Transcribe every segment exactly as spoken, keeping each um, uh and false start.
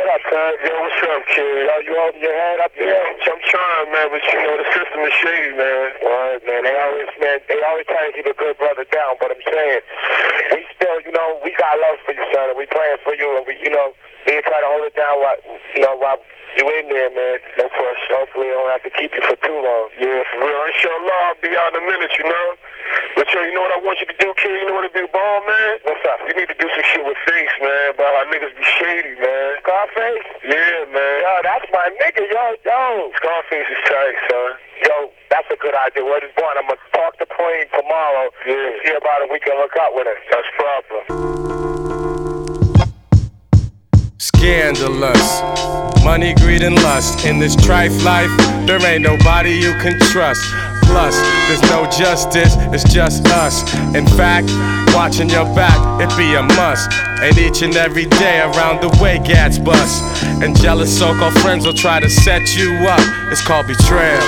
up, son? Yo, what's up, kid? Yo, you holding your head up there? I'm trying, man, but you know, the system is shady, man. Word, man. They always, man, they always try to keep a good brother down, but I'm saying, we still, you know, we got love for you, son, and we praying for you, and we, you know, we try to hold it down while, you know, while you in there, man. No push. Hopefully, I don't have to keep you for too long. Yeah, for real. Inshallah, I'll be out in a minute, you know? But yo, you know what I want you to do, kid? You know what to do, ball, man? What's up? You need to do some shit with Face, man. But our niggas be shady, man. Scarface? Yeah, man. Yo, that's my nigga, yo, yo. Scarface is tight, son. Yo, that's a good idea. What is born? I'm gonna talk to Plain tomorrow. Yeah. See about it. We can hook up with it. That's proper. Scandalous. Money, greed, and lust. In this trife life, there ain't nobody you can trust. Plus, there's no justice, it's just us. In fact, watching your back, it be a must. And each and every day around the way, gats bust. And jealous so-called friends will try to set you up. It's called betrayal.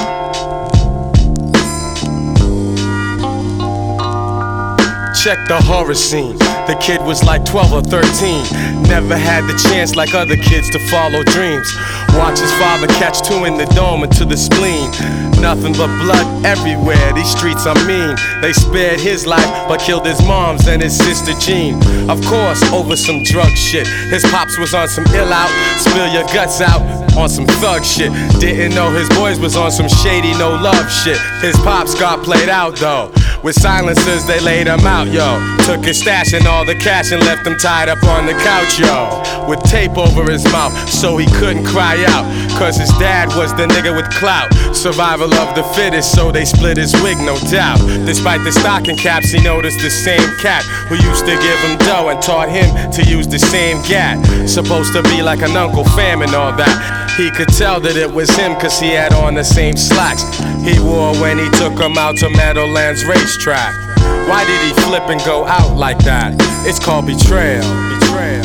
Check the horror scene. The kid was like twelve or thirteen. Never had the chance like other kids to follow dreams. Watch his father catch two in the dome and to the spleen. Nothing but blood everywhere, these streets are mean. They spared his life but killed his mom's and his sister Jean. Of course, over some drug shit. His pops was on some ill out, spill your guts out on some thug shit. Didn't know his boys was on some shady no love shit. His pops got played out though. With silencers they laid him out, yo. Took his stash and all the cash and left him tied up on the couch, yo. With tape over his mouth so he couldn't cry out. Cause his dad was the nigga with clout. Survival of the fittest, so they split his wig, no doubt. Despite the stocking caps, he noticed the same cat who used to give him dough and taught him to use the same gat. Supposed to be like an Uncle Fam and all that. He could tell that it was him cause he had on the same slacks he wore when he took him out to Meadowlands racetrack. Why did he flip and go out like that? It's called betrayal. Betrayal.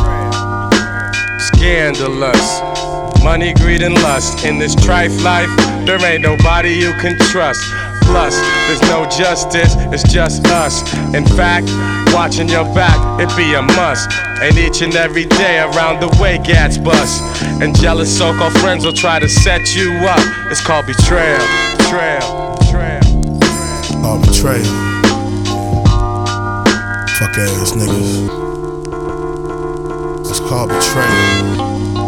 Scandalous. Money, greed, and lust. In this trife life, there ain't nobody you can trust. Plus, there's no justice, it's just us. In fact, watching your back, it be a must. And each and every day around the way, gats bust. And jealous so-called friends will try to set you up. It's called betrayal. Betrayal. Betrayal. Oh, betrayal. Fuck ass niggas. It's called betrayal.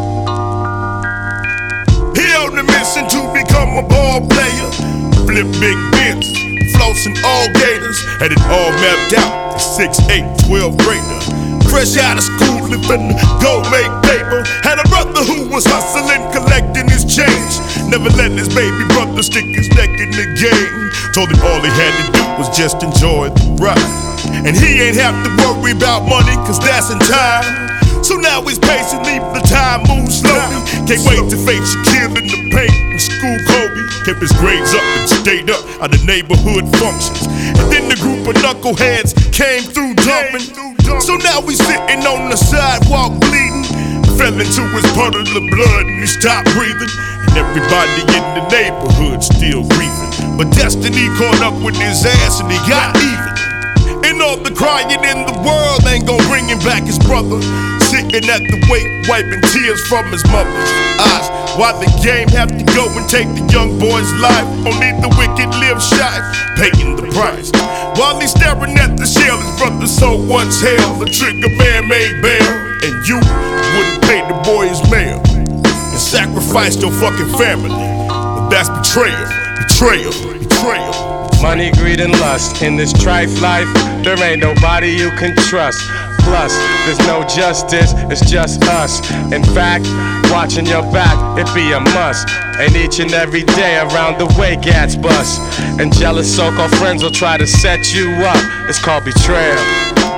He on the mission to become a ball player. Flip big bins, flossing all gators. Had it all mapped out, six, eight, twelve grader. Fresh out of school, living go make paper. Had a brother who was hustling, collecting his change. Never let his baby brother stick his neck in the game. Told him all he had to do was just enjoy the ride. And he ain't have to worry about money, cause that's in time. So now he's pacing, leave the time move slowly. Can't wait to face Shaquille in the paint and school Kobe. Kept his grades up and stayed up at the neighborhood functions. And then the group of knuckleheads came through jumping. So now he's sitting on the sidewalk bleeding. Fell into his puddle of blood and he stopped breathing. And everybody in the neighborhood still grieving. But destiny caught up with his ass and he got even. And all the crying in the world ain't gon' bring him back his brother. Sitting at the wake, wiping tears from his mother's eyes. Why the game have to go and take the young boy's life? Only the wicked live shy, paying the price. While he's staring at the shell, his brother so once held. The trigger man made bail, and you wouldn't pay the boy his mail. And sacrificed your fucking family. But that's betrayal, betrayal, betrayal. Money, greed, and lust. In this trife life, there ain't nobody you can trust. Plus, there's no justice, it's just us. In fact, watching your back, it be a must. And each and every day around the way, gats bust. And jealous so-called friends will try to set you up. It's called betrayal.